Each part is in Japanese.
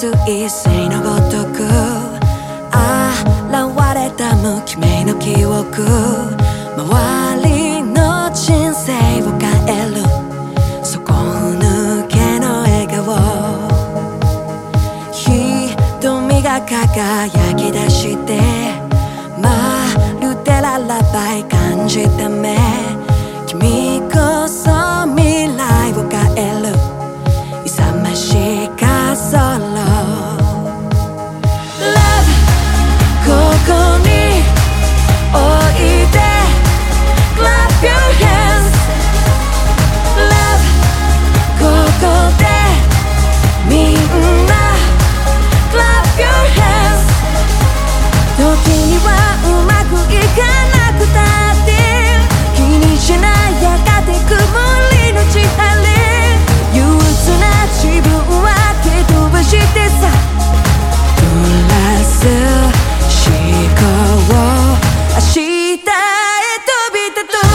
水星のごとく現れた無記名の記憶、周りの人生を変える底抜けの笑顔、瞳が輝き出してまるでララバイ感じた目、君こそ未来を変える勇ましかソロここにおいで Clap your hands Love ここでみんな Clap your hands 時にはうまくいかなくたって気にしないやがて曇りのち晴れ憂鬱な自分は蹴飛ばしてさプラス思考を明日へ飛び立とう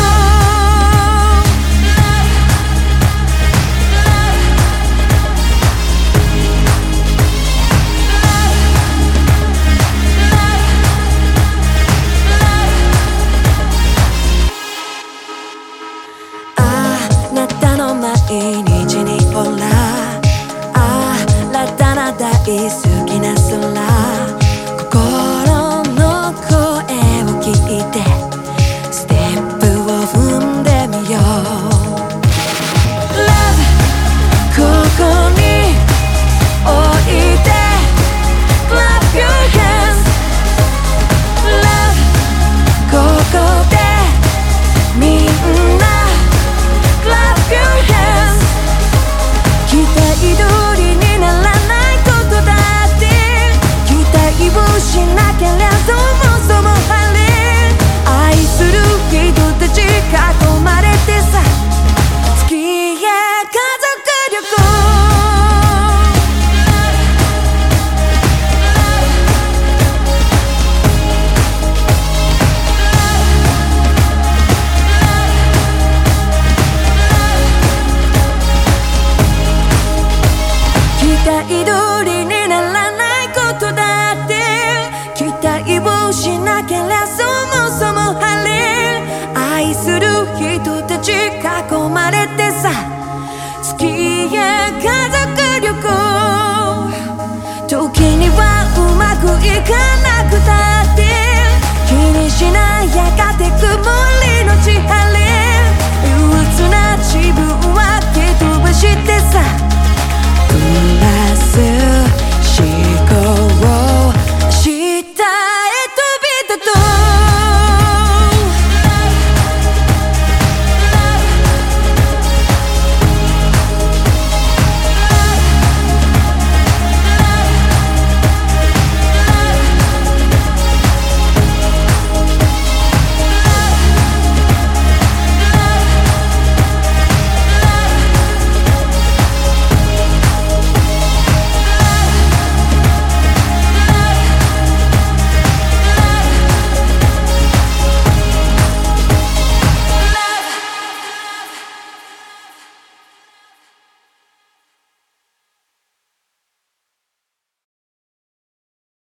あなたの毎日にほら新たな大好きな空心の声を聞いてステップを踏んでみよう Love ここにおいで Clap your hands Love ここでみんな Clap your hands 期待通りにならないことだって期待をしなけりゃそもそも晴れ愛する人たち囲まれてさ月へ家族旅行期待通りにならないことだって期待をしなけりゃそもそも晴れ愛する人たち囲まれてさ月へ家族旅行時にはうまくいかない